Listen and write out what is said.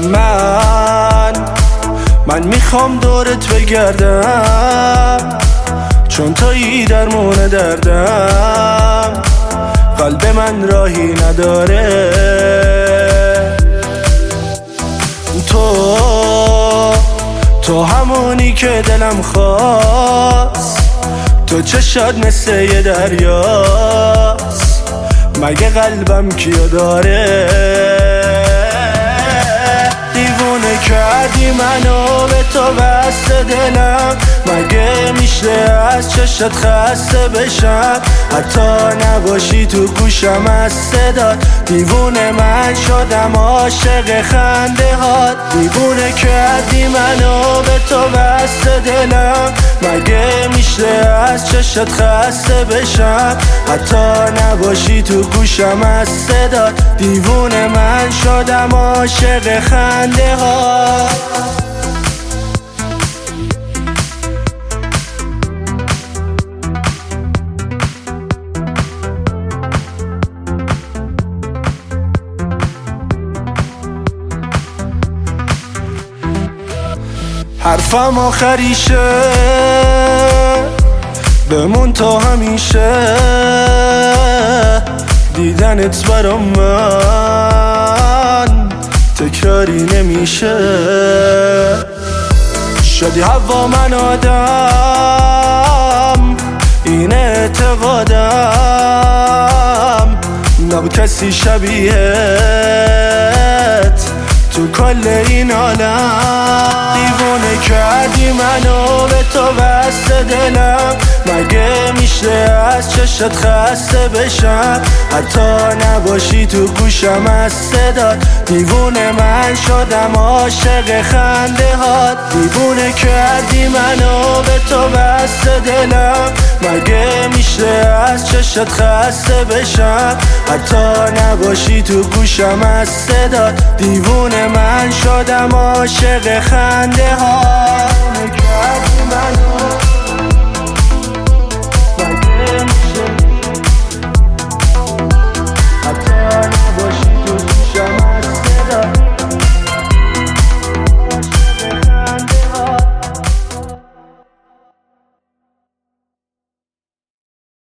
من میخوام دورت بگردم، چون تویی درمون دردم. قلب من راهی نداره، تو همونی که دلم خواست. تو چشات مثل یه دریاست، مگه قلبم کیو داره؟ دیوونه کردی منو، به تو بسته دلم. مگه میشه از چشت خسته بشم؟ حتی نباشی تو گوشم از صدات. دیوونه من شدم عاشق خنده هات. دیوونه کردی منو، به تو بسته دلم. مگه میشه از چشت خسته بشم؟ حتی نباشی تو گوشم از صدات. دیوونه من شدم عاشق خنده هات. حرفم آخریشه، بمون تا همیشه. دیدنت برا من تکراری نمیشه. شدی هوا من آدم، این اعتقادم. نبود کسی شبیهت تو کل این عالم. دیوونه کردی منو، به تو بسته دلم. مگه میشه از چشت خسته بشم؟ حتی نباشی تو گوشم از صدات. دیوونه من شدم عاشق خنده هات. دیوونه کردی منو، به تو بسته دلم. مگه میشه از چشت خسته بشم؟ حتی نباشی تو گوشم از صدات. دیوونه من شدم عاشق خنده ها. دیوونه کردی منو.